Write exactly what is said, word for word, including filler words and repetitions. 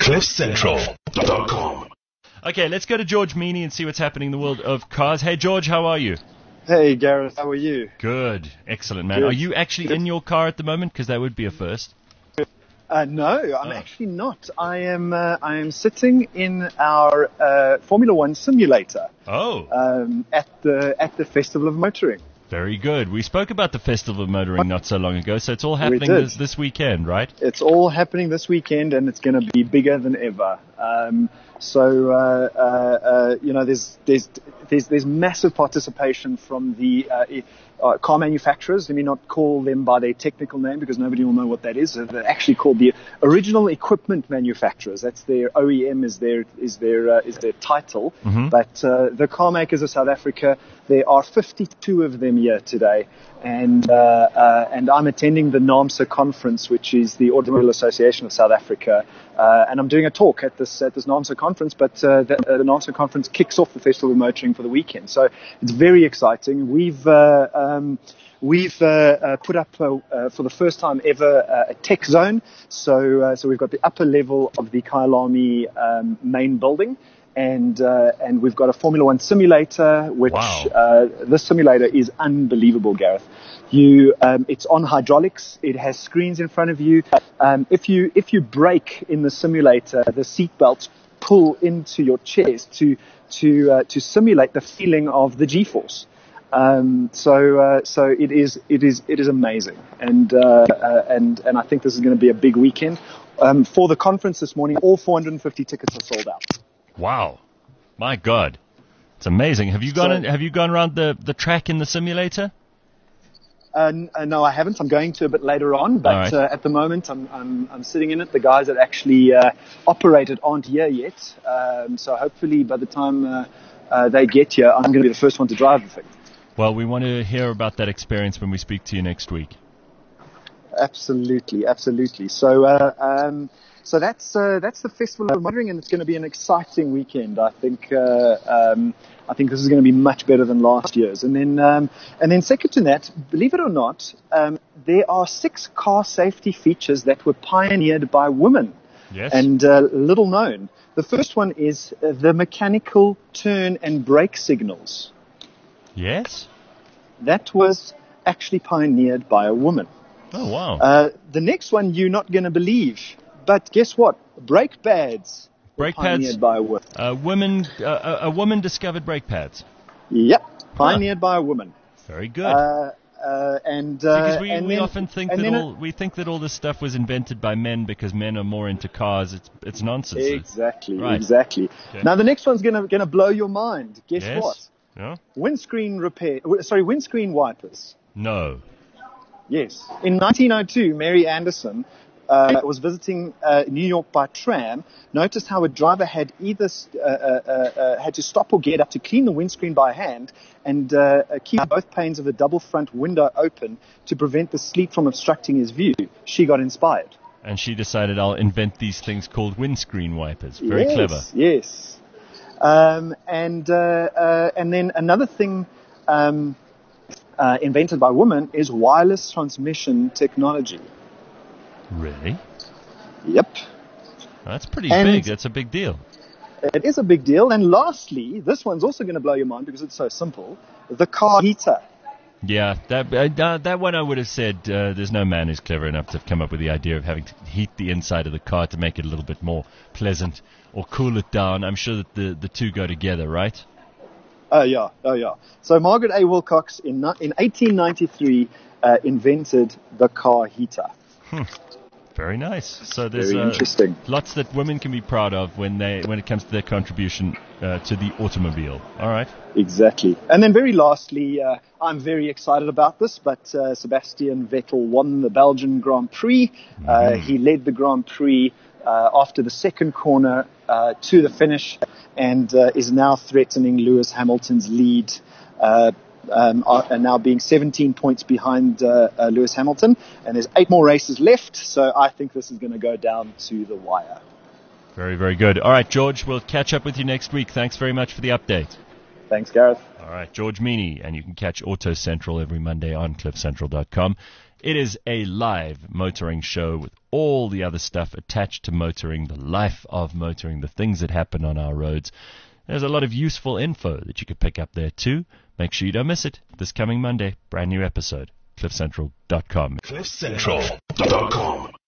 cliff central dot com. Okay, let's go to George Meany and see what's happening in the world of cars. Hey, George, how are you? Hey, Gareth, how are you? Good. Excellent, man. Good. Are you actually Good. in your car at the moment? Because that would be a first. Uh, no, I'm Oh. actually not. I am uh, I am sitting in our uh, Formula One simulator Oh, um, at the at the Festival of Motoring. very good. We spoke about the Festival of Motoring not so long ago, so it's all We happening did. this, this weekend, right? It's all happening this weekend, and it's going to be bigger than ever. Um, so uh, uh, uh, you know, there's there's there's there's massive participation from the uh, uh, car manufacturers. Let me not call them by their technical name because nobody will know what that is. They're actually called the original equipment manufacturers. That's their O E M is their is their uh, is their title. Mm-hmm. But uh, the car makers of South Africa, there are fifty-two of them here today. And uh, uh, and I'm attending the NAAMSA conference, which is the Automobile Association of South Africa, uh, and I'm doing a talk at this at this NAAMSA conference. But uh, the, uh, the NAAMSA conference kicks off the Festival of Motoring for the weekend, so it's very exciting. We've uh, um, We've uh, uh, put up uh, uh, for the first time ever uh, a tech zone. So uh, so we've got the upper level of the Kyalami um, main building. And uh, and we've got a Formula One simulator, which Wow. uh, this simulator is unbelievable, Gareth. You, um, it's on hydraulics. It has screens in front of you. Um, if you if you brake in the simulator, the seat belts pull into your chest to to uh, to simulate the feeling of the G-force. Um, so uh, so it is it is it is amazing, and uh, uh, and and I think this is going to be a big weekend. Um, for the conference this morning, all four hundred fifty tickets are sold out. Wow. My God. It's amazing. Have you gone So- in, have you gone around the, the track in the simulator? Uh, n- uh, no, I haven't. I'm going to a bit later on, but All right. uh, at the moment I'm, I'm I'm sitting in it. The guys that actually uh, operate it aren't here yet, um, so hopefully by the time uh, uh, they get here, I'm going to be the first one to drive the thing. Well, we want to hear about that experience when we speak to you next week. Absolutely, absolutely. So uh, um, so that's uh, that's the Festival of Motoring, and it's going to be an exciting weekend. I think uh, um, I think this is going to be much better than last year's. And then um, and then second to that, believe it or not, um, there are six car safety features that were pioneered by women. Yes. And uh, little known. The first one is uh, the mechanical turn and brake signals. Yes? That was actually pioneered by a woman. Oh, wow. Uh, the next one you're not going to believe, but guess what? Brake pads. were Brake pads? Pioneered by a woman. Uh, women, uh, a, a woman discovered brake pads. Yep, pioneered by a woman. Very good. Uh, uh, and uh, because we, and we then- often think and that then all we think that all this stuff was invented by men because men are more into cars. It's it's nonsense. Exactly, Right. exactly. Okay. Now the next one's gonna gonna blow your mind. Guess Yes? what? Yeah? Windscreen repair. w- Sorry, windscreen wipers. No. Yes. In nineteen oh two, Mary Anderson uh, was visiting uh, New York by tram, noticed how a driver had either st- uh, uh, uh, uh, had to stop or get up to clean the windscreen by hand and uh, uh, keep both panes of the double front window open to prevent the sleet from obstructing his view. She got inspired. And she decided I'll invent these things called windscreen wipers. Very yes, clever. Yes. Um, and uh, uh, and then another thing um, uh, invented by women is wireless transmission technology. Really? Yep. That's pretty And- big. That's a big deal. It is a big deal. And lastly, this one's also going to blow your mind because it's so simple, the car heater. Yeah, that uh, that one I would have said uh, there's no man who's clever enough to have come up with the idea of having to heat the inside of the car to make it a little bit more pleasant or cool it down. I'm sure that the, the two go together, right? Oh, yeah. Oh, yeah. So Margaret A. Wilcox in, ni- in eighteen ninety-three uh, invented the car heater. Very nice. So there's Very uh, interesting. lots that women can be proud of when they when it comes to their contribution uh, to the automobile. All right. Exactly. And then very lastly, uh, I'm very excited about this, but uh, Sebastian Vettel won the Belgian Grand Prix. Uh, he led the Grand Prix uh, after the second corner uh, to the finish and uh, is now threatening Lewis Hamilton's lead, uh, um, are, are now being seventeen points behind uh, uh, Lewis Hamilton. And there's eight more races left, so I think this is going to go down to the wire. Very, very good. All right, George, we'll catch up with you next week. Thanks very much for the update. Thanks, Gareth. All right, George Meany, and you can catch Auto Central every Monday on cliff central dot com. It is a live motoring show with all the other stuff attached to motoring, the life of motoring, the things that happen on our roads. There's a lot of useful info that you could pick up there too. Make sure you don't miss it. This coming Monday, brand new episode, cliff central dot com. cliff central dot com